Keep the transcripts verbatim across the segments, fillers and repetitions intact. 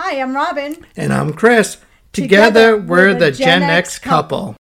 Hi, I'm Robin. And I'm Chris. Together, Together we're, we're the, the Gen, Gen X, X couple.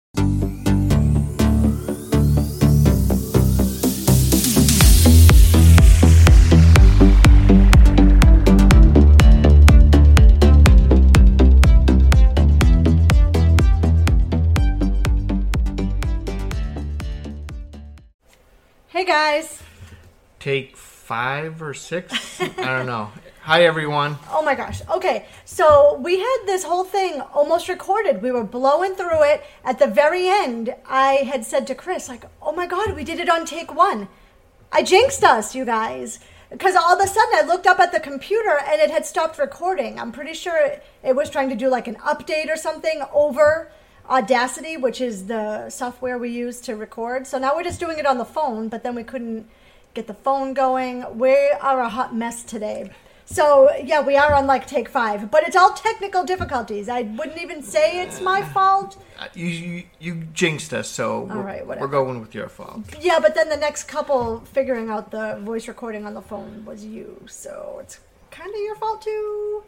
Hey guys. Take five or six? I don't know. Hi, everyone. Oh, my gosh. Okay, so we had this whole thing almost recorded. We were blowing through it. At the very end, I had said to Chris, like, oh, my God, we did it on take one. I jinxed us, you guys. Because all of a sudden, I looked up at the computer, and it had stopped recording. I'm pretty sure it, it was trying to do, like, an update or something over Audacity, which is the software we use to record. So now we're just doing it on the phone, but then we couldn't get the phone going. We are a hot mess today. So, yeah, we are on, like, take five. But it's all technical difficulties. I wouldn't even say it's my fault. Uh, you, you you jinxed us, so we're, right, we're going with your fault. Yeah, but then the next couple figuring out the voice recording on the phone was you. So it's kind of your fault, too.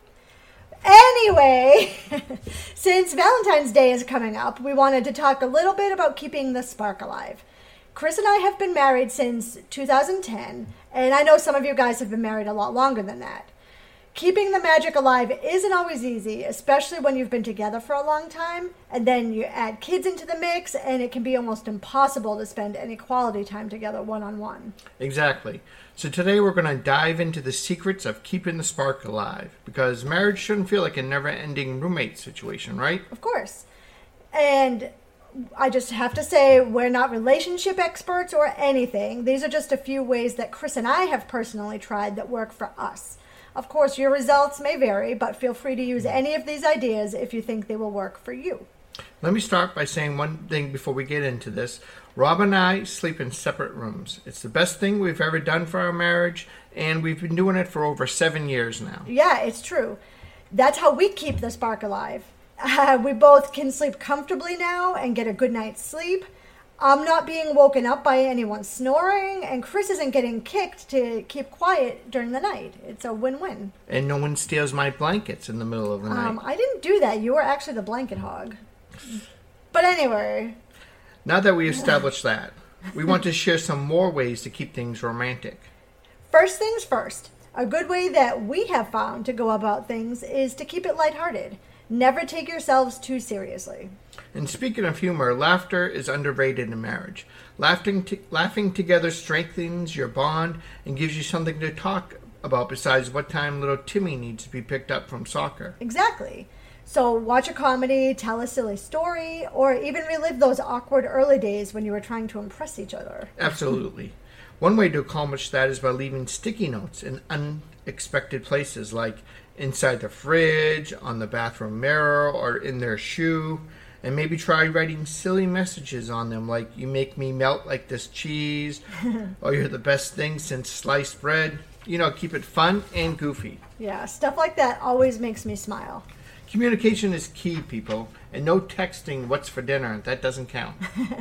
Anyway, since Valentine's Day is coming up, we wanted to talk a little bit about keeping the spark alive. Chris and I have been married since two thousand ten, and I know some of you guys have been married a lot longer than that. Keeping the magic alive isn't always easy, especially when you've been together for a long time, and then you add kids into the mix, and it can be almost impossible to spend any quality time together one-on-one. Exactly. So today we're going to dive into the secrets of keeping the spark alive, because marriage shouldn't feel like a never-ending roommate situation, right? Of course. And I just have to say, we're not relationship experts or anything. These are just a few ways that Chris and I have personally tried that work for us. Of course, your results may vary, but feel free to use any of these ideas if you think they will work for you. Let me start by saying one thing before we get into this. Rob and I sleep in separate rooms. It's the best thing we've ever done for our marriage, and we've been doing it for over seven years now. Yeah, it's true. That's how we keep the spark alive. Uh, we both can sleep comfortably now and get a good night's sleep. I'm not being woken up by anyone snoring, and Chris isn't getting kicked to keep quiet during the night. It's a win-win. And no one steals my blankets in the middle of the night. Um, I didn't do that. You were actually the blanket hog. But anyway. Now that we established that, we want to share some more ways to keep things romantic. First things first. A good way that we have found to go about things is to keep it lighthearted. Never take yourselves too seriously. And speaking of humor, laughter is underrated in marriage. Laughing, t- laughing together strengthens your bond and gives you something to talk about besides what time little Timmy needs to be picked up from soccer. Exactly. So watch a comedy, tell a silly story, or even relive those awkward early days when you were trying to impress each other. Absolutely. One way to accomplish that is by leaving sticky notes in unexpected places, like inside the fridge, on the bathroom mirror, or in their shoe. And maybe try writing silly messages on them, like, you make me melt like this cheese, or you're the best thing since sliced bread. You know, keep it fun and goofy. Yeah, stuff like that always makes me smile. Communication is key, people, and no texting what's for dinner. That doesn't count.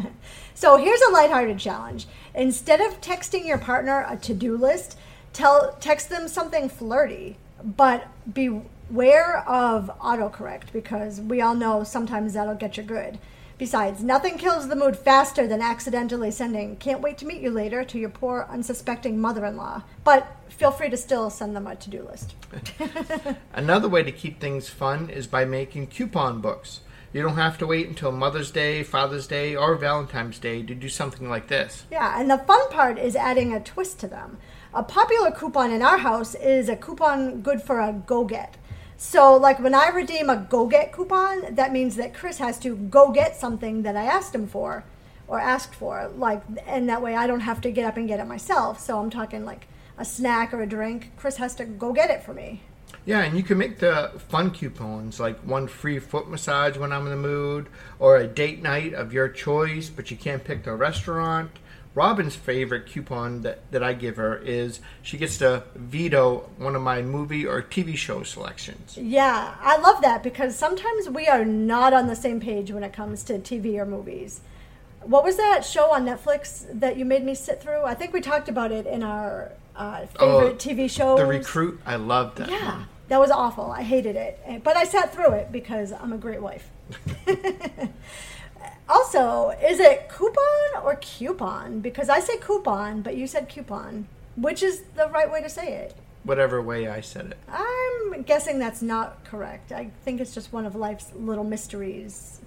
So here's a lighthearted challenge. Instead of texting your partner a to-do list, tell text them something flirty, but beware of autocorrect, because we all know sometimes that'll get you good. Besides, nothing kills the mood faster than accidentally sending "can't wait to meet you later" to your poor unsuspecting mother-in-law. But feel free to still send them a to-do list. Another way to keep things fun is by making coupon books. You don't have to wait until Mother's Day, Father's Day, or Valentine's Day to do something like this. Yeah, and the fun part is adding a twist to them. A popular coupon in our house is a coupon good for a go-get. So, like, when I redeem a go-get coupon, that means that Chris has to go get something that I asked him for, or asked for, like, and that way I don't have to get up and get it myself. So I'm talking, like, a snack or a drink. Chris has to go get it for me. Yeah, and you can make the fun coupons, like one free foot massage when I'm in the mood, or a date night of your choice, but you can't pick the restaurant. Robin's favorite coupon that, that I give her is she gets to veto one of my movie or T V show selections. Yeah, I love that, because sometimes we are not on the same page when it comes to T V or movies. What was that show on Netflix that you made me sit through? I think we talked about it in our uh, favorite oh, T V shows. The Recruit. I loved that Yeah. one. That was awful. I hated it. But I sat through it because I'm a great wife. Also, is it coupon or coupon? Because I say coupon, but you said coupon. Which is the right way to say it? Whatever way I said it. I'm guessing that's not correct. I think it's just one of life's little mysteries.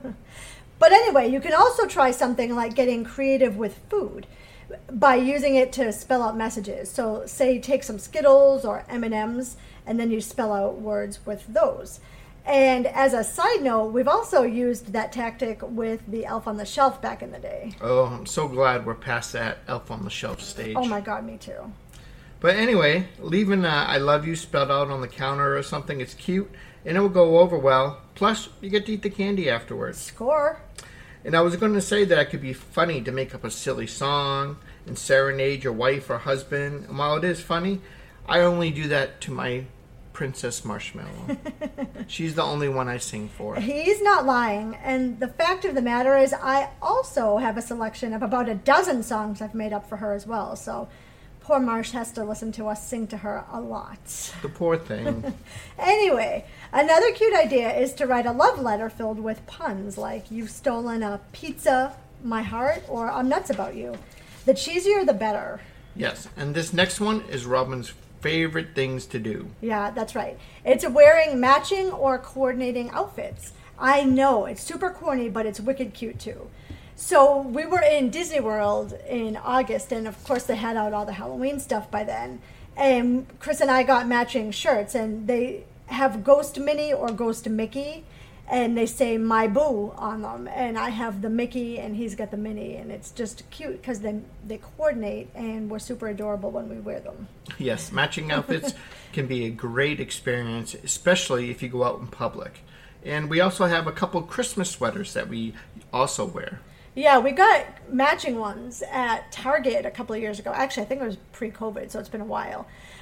But anyway, you can also try something like getting creative with food by using it to spell out messages. So say take some Skittles or M and M's and then you spell out words with those. And as a side note, we've also used that tactic with the Elf on the Shelf back in the day. Oh, I'm so glad we're past that Elf on the Shelf stage. Oh my God, me too. But anyway, leaving uh, I love you spelled out on the counter or something, it's cute, and it will go over well. Plus, you get to eat the candy afterwards. Score. And I was going to say that it could be funny to make up a silly song and serenade your wife or husband. And while it is funny, I only do that to my Princess Marshmallow. She's the only one I sing for. He's not lying. And the fact of the matter is I also have a selection of about a dozen songs I've made up for her as well. So poor Marsh has to listen to us sing to her a lot. The poor thing. Anyway, another cute idea is to write a love letter filled with puns like you've stolen a pizza, my heart, or I'm nuts about you. The cheesier the better. Yes, and this next one is Robin's favorite things to do. Yeah, that's right. It's wearing matching or coordinating outfits. I know, it's super corny, but it's wicked cute too. So we were in Disney World in August, and of course they had out all the Halloween stuff by then. And Chris and I got matching shirts, and they have Ghost Minnie or Ghost Mickey, and they say my boo on them. And I have the Mickey, and he's got the Minnie, and it's just cute because they, they coordinate, and we're super adorable when we wear them. Yes, matching outfits can be a great experience, especially if you go out in public. And we also have a couple Christmas sweaters that we also wear. Yeah, we got matching ones at Target a couple of years ago. Actually, I think it was pre-COVID, so it's been a while.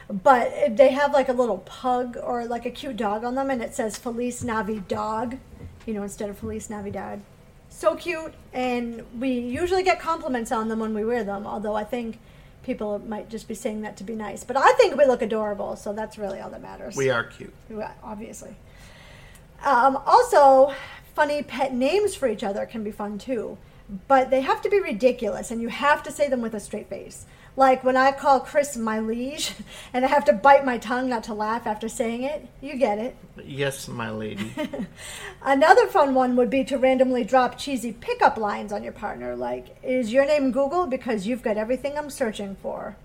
But they have like a little pug or like a cute dog on them, and it says Feliz Navidad, you know, instead of Feliz Navidad. So cute, and we usually get compliments on them when we wear them, although I think people might just be saying that to be nice. But I think we look adorable, so that's really all that matters. We are cute. Obviously. Um, also, funny pet names for each other can be fun too. But they have to be ridiculous, and you have to say them with a straight face. Like when I call Chris my liege, and I have to bite my tongue not to laugh after saying it. You get it. Yes, my lady. Another fun one would be to randomly drop cheesy pickup lines on your partner, like, is your name Google because you've got everything I'm searching for?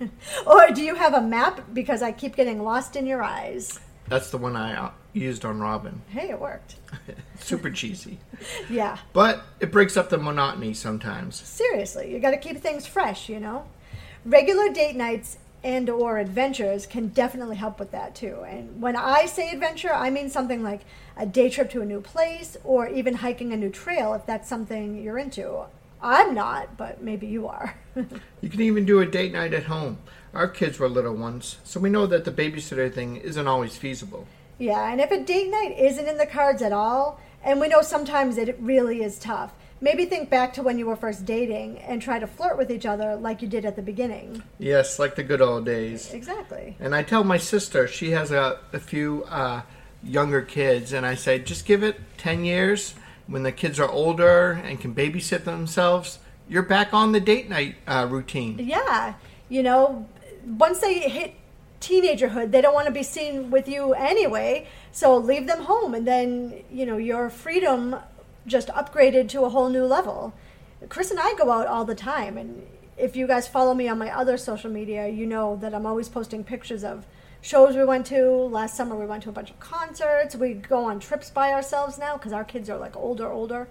Or do you have a map because I keep getting lost in your eyes? That's the one I uh, used on Robin. Hey, it worked. Super cheesy. Yeah. But it breaks up the monotony sometimes. Seriously, you got to keep things fresh, you know? Regular date nights and or adventures can definitely help with that too. And when I say adventure, I mean something like a day trip to a new place or even hiking a new trail if that's something you're into. I'm not, but maybe you are. You can even do a date night at home. Our kids were little ones, so we know that the babysitter thing isn't always feasible. Yeah, and if a date night isn't in the cards at all, and we know sometimes it really is tough, maybe think back to when you were first dating and try to flirt with each other like you did at the beginning. Yes, like the good old days. Exactly. And I tell my sister, she has a, a few uh, younger kids, and I say, just give it ten years. When the kids are older and can babysit themselves, you're back on the date night uh, routine. Yeah, you know, once they hit teenagerhood, they don't want to be seen with you anyway, so leave them home, and then, you know, your freedom just upgraded to a whole new level. Chris and I go out all the time, and if you guys follow me on my other social media, you know that I'm always posting pictures of shows we went to. Last summer we went to a bunch of concerts. We go on trips by ourselves now because our kids are like older, older.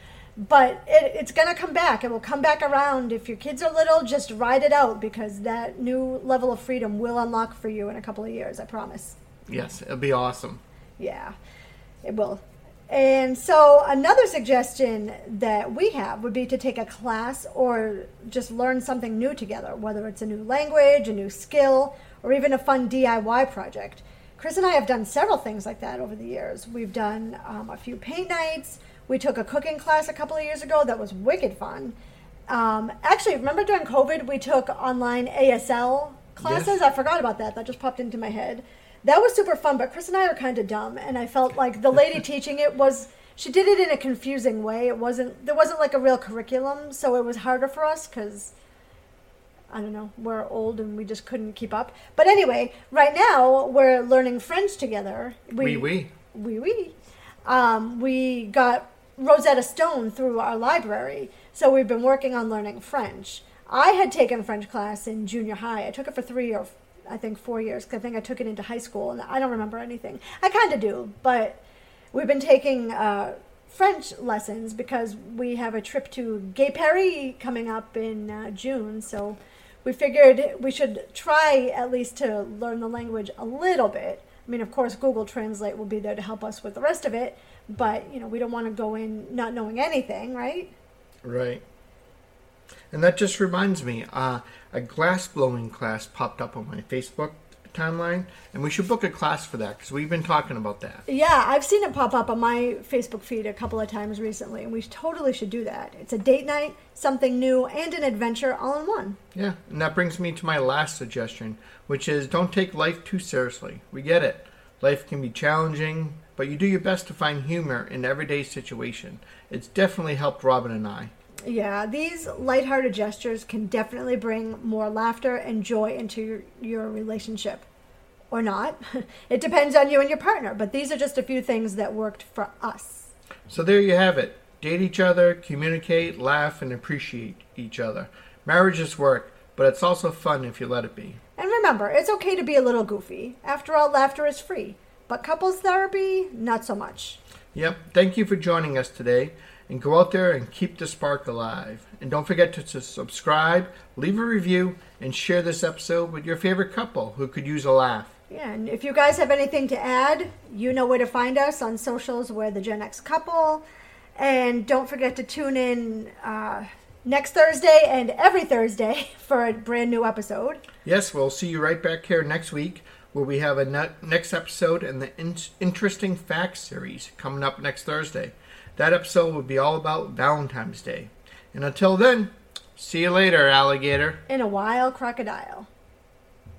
But it, it's going to come back. It will come back around. If your kids are little, just ride it out because that new level of freedom will unlock for you in a couple of years, I promise. Yes, it'll be awesome. Yeah, it will. And so another suggestion that we have would be to take a class or just learn something new together, whether it's a new language, a new skill, or even a fun D I Y project. Chris and I have done several things like that over the years. We've done um, a few paint nights. We took a cooking class a couple of years ago that was wicked fun. Um, actually, remember during COVID, we took online A S L classes? Yes. I forgot about that. That just popped into my head. that was super fun, but Chris and I are kind of dumb, and I felt like the lady teaching it was, she did it in a confusing way. It wasn't, there wasn't like a real curriculum, so it was harder for us because, I don't know, we're old and we just couldn't keep up. But anyway, right now we're learning French together. We, we. We, we. Um, we got Rosetta Stone through our library, so we've been working on learning French. I had taken French class in junior high. I took it for three or I think four years because I think I took it into high school, and I don't remember anything. I kind of do, but we've been taking uh, French lessons because we have a trip to Gay Paris coming up in uh, June, so we figured we should try at least to learn the language a little bit. I mean, of course, Google Translate will be there to help us with the rest of it, but, you know, we don't want to go in not knowing anything, right? Right. And that just reminds me, uh, a glass blowing class popped up on my Facebook timeline, and we should book a class for that because we've been talking about that. Yeah, I've seen it pop up on my Facebook feed a couple of times recently, and we totally should do that. It's a date night, something new, and an adventure all in one. Yeah, and that brings me to my last suggestion, which is don't take life too seriously. We get it. Life can be challenging, but you do your best to find humor in everyday situation. It's definitely helped Robin and I. Yeah, these lighthearted gestures can definitely bring more laughter and joy into your, your relationship. Or not. It depends on you and your partner, but these are just a few things that worked for us. So there you have it. Date each other, communicate, laugh, and appreciate each other. Marriage is work, but it's also fun if you let it be. And remember, it's okay to be a little goofy. After all, laughter is free. But couples therapy, not so much. Yep. Thank you for joining us today. And go out there and keep the spark alive. And don't forget to, to subscribe, leave a review, and share this episode with your favorite couple who could use a laugh. Yeah, and if you guys have anything to add, you know where to find us on socials. We're the Gen X Couple. And don't forget to tune in uh, next Thursday and every Thursday for a brand new episode. Yes, we'll see you right back here next week where we have a ne- next episode in the in- Interesting Facts series coming up next Thursday. That episode will be all about Valentine's Day. And until then, see you later, alligator. In a wild crocodile.